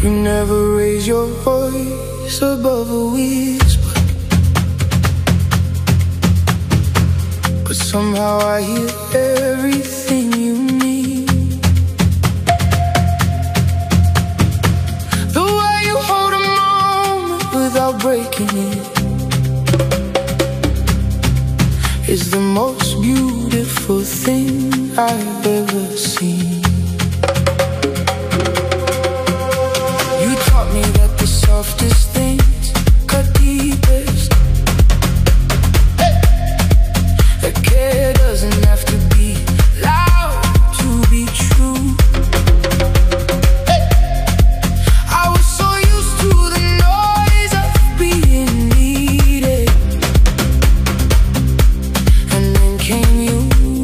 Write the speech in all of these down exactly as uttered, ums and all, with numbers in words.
You never raise your voice above a whisper, but somehow I hear everything you need. The way you hold a moment without breaking it is the most beautiful thing I've ever seen. You taught me that the softest things cut deepest, that care doesn't have to be loud to be true. I was so used to the noise of being needed, and then came you.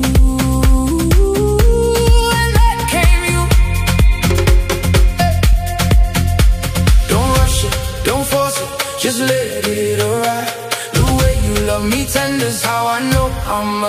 Just let it arrive. The way you love me tender's how I know I'm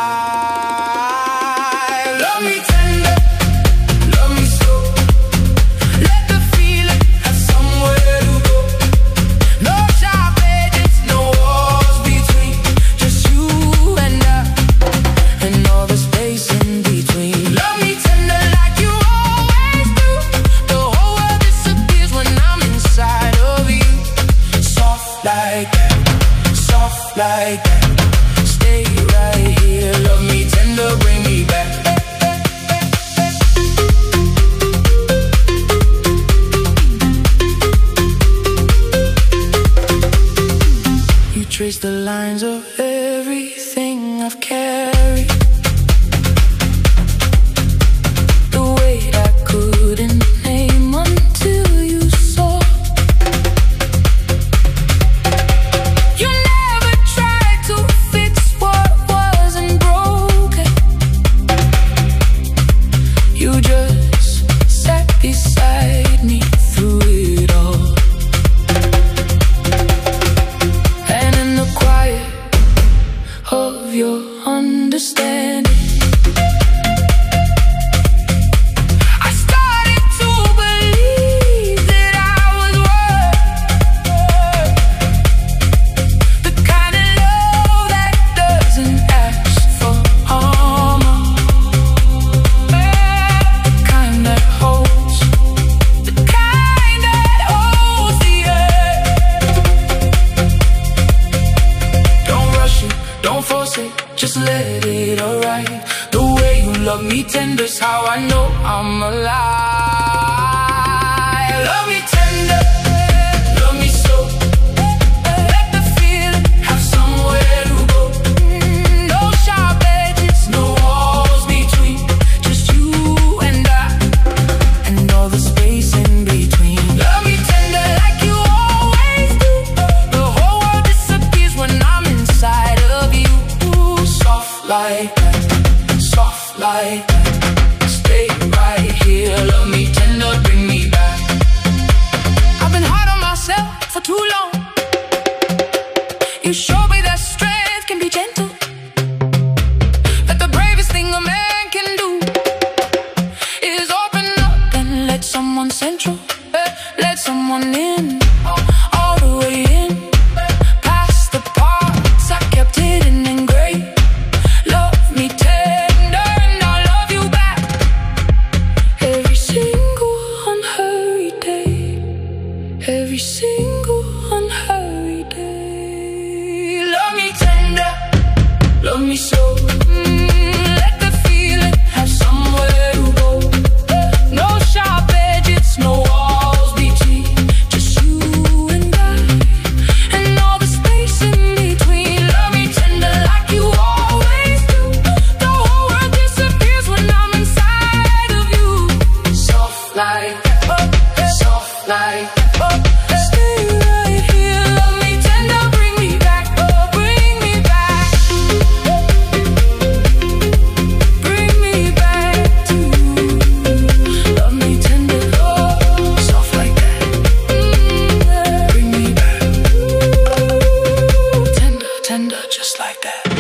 alive. Love me tender, love me slow. Let the feeling have somewhere to go. No sharp edges, no walls between. Just you and I, and all the space in between. Love me tender like you always do. The whole world disappears when I'm inside of you. Like that, soft like that. Stay right here, love me tender, bring me back. You trace the lines of everything I've carried, the weight I couldn't name until you saw. You just sat beside me through it all, and in the quiet of your understanding, I started to believe that I was worth the kind of love that doesn't ask for armor. Just let it arrive. The way you love me tender's how I know I'm alive. Love me tender, love me slow. Let the feeling have somewhere to go. No sharp edges, no walls between. Just you and I, and all the space in between. Love me tender like you always do. The whole world disappears when I'm inside of you. Soft like that, soft like that. Stay right here, love me tender, bring me back. I've been hard on myself for too long. You showed me that strength can be gentle, that the bravest thing a man can do is open up and let someone central, let someone in, all the way in. Past the parts I kept hidden in gray. Love me tender and I'll love you back. Every single unhurried day, every single unhurried day. Love me tender, love me slow. Mm, let the feeling have somewhere to go. No sharp edges, no walls between. Just you and I, and all the space in between. Love me tender like you always do. The whole world disappears when I'm inside of you. Soft like that, soft like that. Stay right here, love me tender, bring me back, bring me back. Bring me back to you. Love me tender, soft like that. Bring me back, tender, tender, just like that.